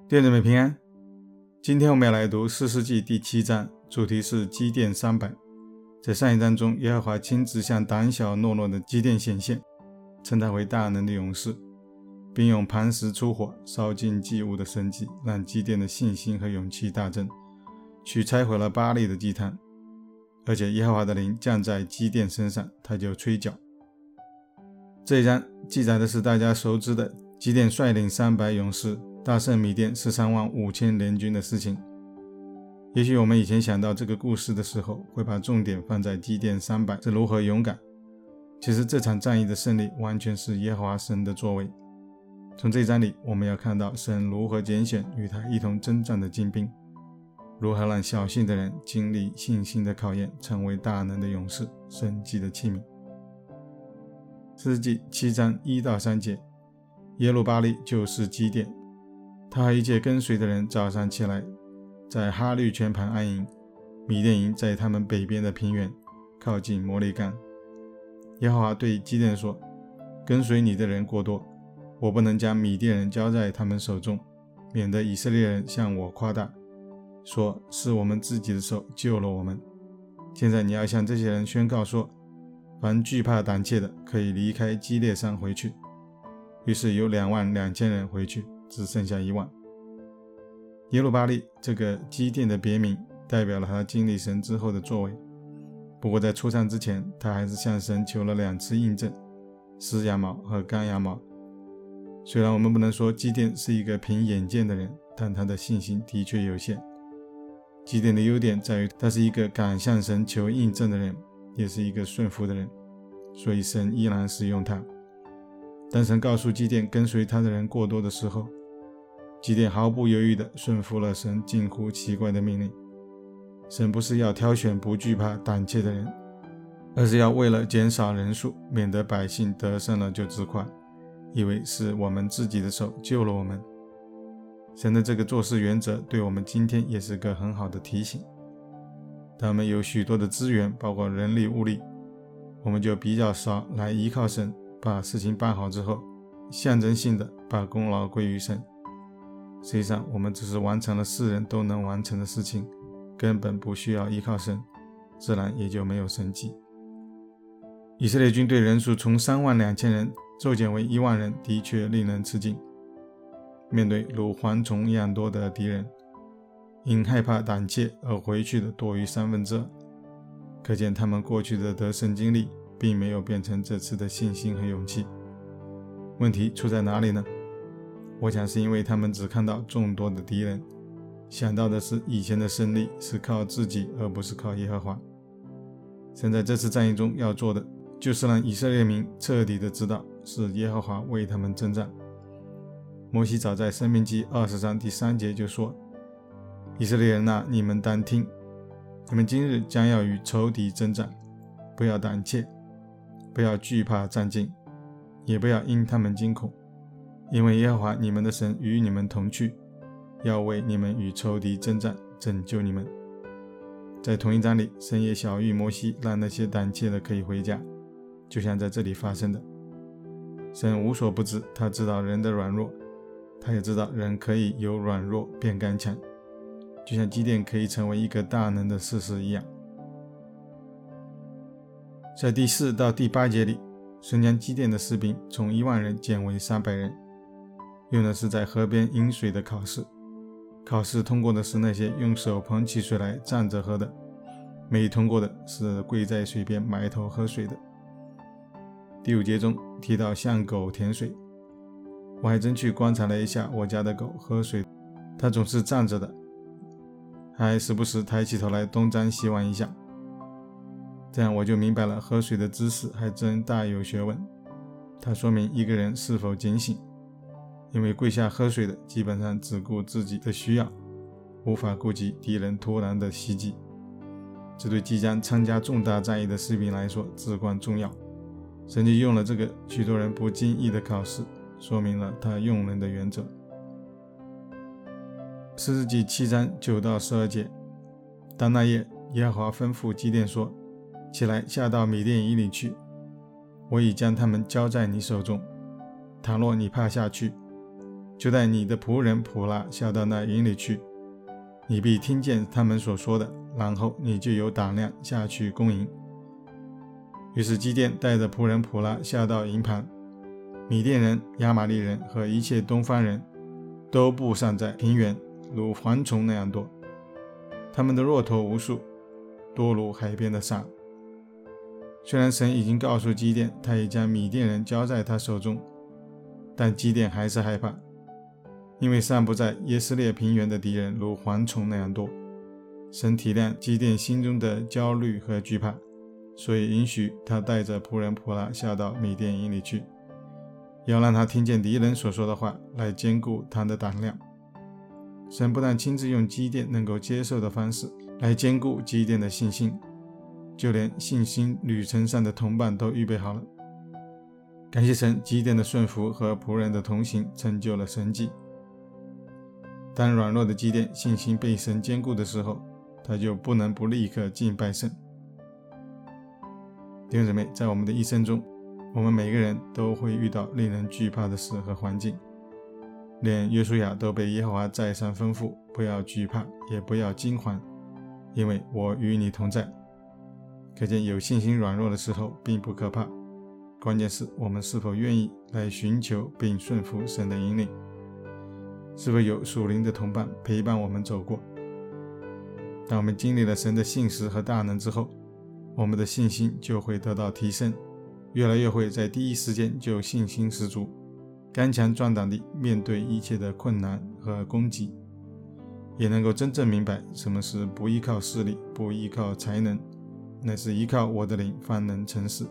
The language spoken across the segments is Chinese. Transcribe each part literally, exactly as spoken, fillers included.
弟兄姊妹平安，今天我们要来读士师记第七章，主题是基甸三百。在上一章中，耶和华亲自向胆小懦弱的基甸显现，称他为大能的勇士，并用磐石出火烧尽祭物的神迹，让基甸的信心和勇气大增，去拆毁了巴力的祭坛。而且耶和华的灵降在基甸身上，他就吹角。这一章记载的是大家熟知的基甸率领三百勇士大胜米甸十三万五千联军的事情。也许我们以前想到这个故事的时候，会把重点放在基甸三百是如何勇敢。其实这场战役的胜利完全是耶和华神的作为。从这一章里，我们要看到神如何拣选与他一同征战的精兵，如何让小信的人经历信心的考验，成为大能的勇士，神迹的器皿。士师记七章一到三节，耶路巴力就是基甸，他和一切跟随的人早上起来，在哈律泉旁安营，米甸营在他们北边的平原，靠近摩利干。耶和华对基甸说，跟随你的人过多，我不能将米甸人交在他们手中，免得以色列人向我夸大，说是我们自己的手救了我们。现在你要向这些人宣告说，凡惧怕胆怯的可以离开基列山回去。于是有两万两千人回去，只剩下一万。耶路巴力这个基甸的别名，代表了他经历神之后的作为。不过在出战之前，他还是向神求了两次印证，湿羊毛和干羊毛。虽然我们不能说基甸是一个凭眼见的人，但他的信心的确有限。基甸的优点在于他是一个敢向神求印证的人，也是一个顺服的人，所以神依然使用他。当神告诉基甸跟随他的人过多的时候，基甸毫不犹豫地顺服了神近乎奇怪的命令。神不是要挑选不惧怕胆怯的人，而是要为了减少人数，免得百姓得胜了就自夸，以为是我们自己的手救了我们。神的这个做事原则对我们今天也是个很好的提醒。当我们有许多的资源，包括人力物力，我们就比较少来依靠神，把事情办好之后，象征性的把功劳归于神。实际上我们只是完成了世人都能完成的事情，根本不需要依靠神，自然也就没有神迹。以色列军队人数从三万两千人骤减为一万人，的确令人吃惊。面对如蝗虫一样多的敌人，因害怕胆怯而回去的多于三分之二，可见他们过去的得胜经历并没有变成这次的信心和勇气。问题出在哪里呢？我想是因为他们只看到众多的敌人，想到的是以前的胜利是靠自己而不是靠耶和华。神在这次战役中要做的，就是让以色列民彻底的知道是耶和华为他们征战。摩西早在申命记二十章第三节就说，以色列人啊，你们当听，你们今日将要与仇敌征战，不要胆怯，不要惧怕战兢，也不要因他们惊恐，因为耶和华你们的神与你们同去，要为你们与仇敌征战，拯救你们。在同一章里，神也晓谕摩西，让那些胆怯的可以回家，就像在这里发生的。神无所不知，他知道人的软弱，他也知道人可以由软弱变刚强，就像基甸可以成为一个大能的士师一样。在第四到第八节里，神将基甸的士兵从一万人减为三百人，用的是在河边饮水的考试。考试通过的是那些用手捧起水来站着喝的，没通过的是跪在水边埋头喝水的。第五节中提到向狗舔水，我还真去观察了一下我家的狗喝水，它总是站着的，还时不时抬起头来东张西望一下。这样我就明白了，喝水的姿势还真大有学问，它说明一个人是否警醒。因为跪下喝水的基本上只顾自己的需要，无法顾及敌人突然的袭击，这对即将参加重大战役的士兵来说至关重要。神就用了这个许多人不经意的考试，说明了他用人的原则。士师记七章九到十二节，当那夜，耶和华吩咐基甸说，起来下到米甸营里去，我已将他们交在你手中，倘若你怕下去， 就带你的仆人普拉下到那营里去，你必听见他们所说的，然后你就有胆量下去攻营。于是基甸带着仆人普拉下到营盘，米甸人、亚玛力人和一切东方人都布散在平原，如蝗虫那样多，他们的骆驼无数，多如海边的沙。虽然神已经告诉基甸，他已将米甸人交在他手中，但基甸还是害怕，因为散布在耶斯列平原的敌人如蝗虫那样多。神体谅基甸心中的焦虑和惧怕，所以允许他带着仆人普拉下到米甸营里去，要让他听见敌人所说的话，来坚固他的胆量。神不但亲自用基甸能够接受的方式来坚固基甸的信心，就连信心旅程上的同伴都预备好了。感谢神，基甸的顺服和仆人的同行成就了神迹。当软弱的基甸信心被神坚固的时候，他就不能不立刻敬拜神。弟兄姊妹，在我们的一生中，我们每个人都会遇到令人惧怕的事和环境，连约书亚都被耶和华再三吩咐，不要惧怕，也不要惊慌，因为我与你同在。可见有信心软弱的时候并不可怕，关键是我们是否愿意来寻求并顺服神的引领，是否有属灵的同伴陪伴我们走过。当我们经历了神的信实和大能之后，我们的信心就会得到提升，越来越会在第一时间就信心十足，刚强壮胆地面对一切的困难和攻击，也能够真正明白什么是不依靠势力，不依靠才能，乃是依靠我的灵方能成事。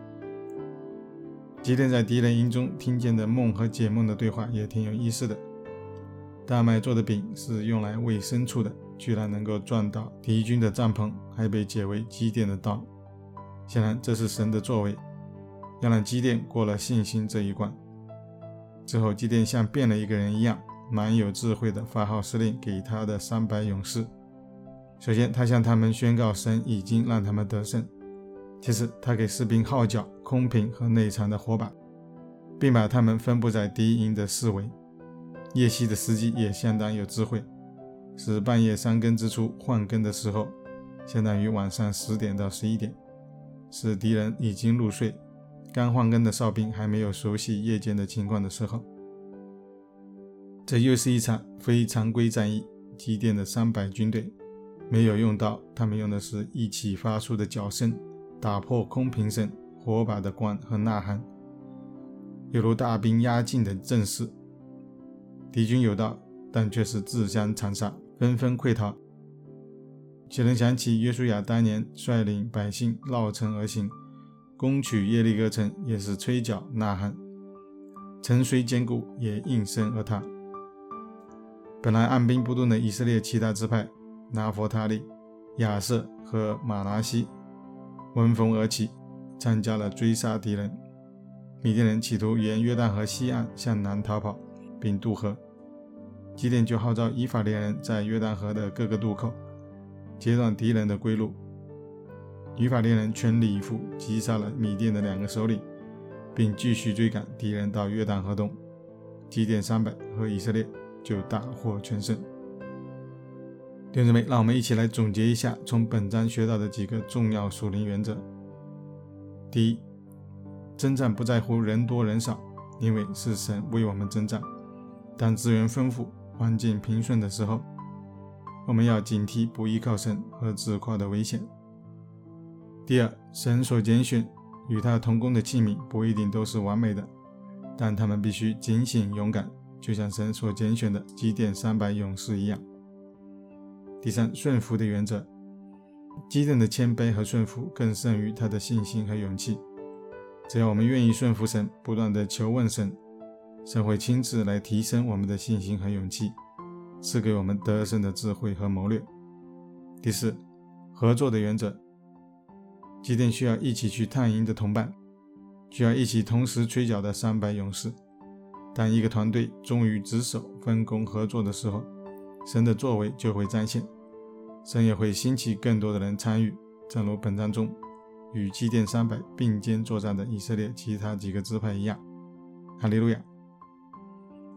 基甸在敌人营中听见的梦和解梦的对话也挺有意思的。大麦做的饼是用来喂牲畜的，居然能够撞到敌军的帐篷，还被解为基甸的刀。显然这是神的作为，要让基甸过了信心这一关。之后基甸像变了一个人一样，蛮有智慧的发号施令给他的三百勇士。首先他向他们宣告神已经让他们得胜，其次他给士兵号角、空瓶和内藏的火把，并把他们分布在敌营的四围。夜袭的时机也相当有智慧，是半夜三更之初换更的时候，相当于晚上十点到十一点，是敌人已经入睡，刚换更的哨兵还没有熟悉夜间的情况的时候。这又是一场非常规战役，基甸的三百军队没有用到，他们用的是一起发出的角声，打破空瓶声、火把的光和呐喊，犹如大兵压境的阵势。敌军有道，但却是自相残杀，纷纷溃逃。岂能想起约书亚当年率领百姓绕城而行，攻取耶利哥城，也是吹角呐喊，城虽坚固，也应声而塌。本来按兵不动的以色列其他支派拿弗他利、亚瑟和马拿西闻风而起，参加了追杀敌人。米甸人企图沿约旦河西岸向南逃跑并渡河，基甸就号召以法莲人在约旦河的各个渡口截断敌人的归路。以法莲人全力以赴击杀了米甸的两个首领，并继续追赶敌人到约旦河东，基甸三百和以色列就大获全胜。弟兄姊妹，让我们一起来总结一下从本章学到的几个重要属灵原则。第一，征战不在乎人多人少，因为是神为我们征战。当资源丰富、环境平顺的时候，我们要警惕不依靠神和自夸的危险。第二，神所拣选与他同工的器皿不一定都是完美的，但他们必须警醒勇敢，就像神所拣选的基甸三百勇士一样。第三，顺服的原则。基甸的谦卑和顺服更胜于他的信心和勇气。只要我们愿意顺服神，不断地求问神，神会亲自来提升我们的信心和勇气，赐给我们得胜的智慧和谋略。第四，合作的原则。基甸需要一起去探营的同伴，需要一起同时吹角的三百勇士。当一个团队忠于职守、分工合作的时候，神的作为就会彰显，神也会兴起更多的人参与，正如本章中与基甸三百并肩作战的以色列其他几个支派一样。哈利路亚。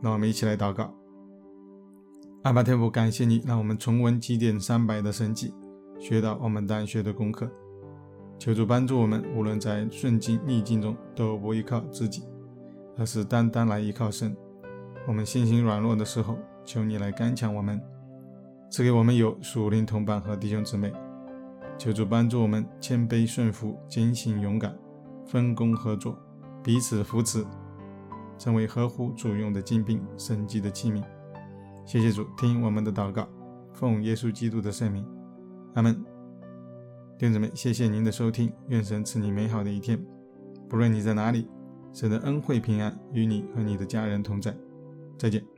让我们一起来祷告。阿爸天父，感谢你让我们重温基甸三百的神迹，学到我们当学的功课。求主帮助我们，无论在顺境逆境中，都不依靠自己，而是单单来依靠神。我们信心软弱的时候，求你来刚强我们，赐给我们有属灵同伴和弟兄姊妹。求主帮助我们谦卑顺服，坚信勇敢，分工合作，彼此扶持，成为合乎主用的精兵，神迹的器皿。谢谢主，听我们的祷告，奉耶稣基督的圣名，阿们。弟兄姊妹，谢谢您的收听，愿神赐你美好的一天。不论你在哪里，神的恩惠平安与你和你的家人同在。再见。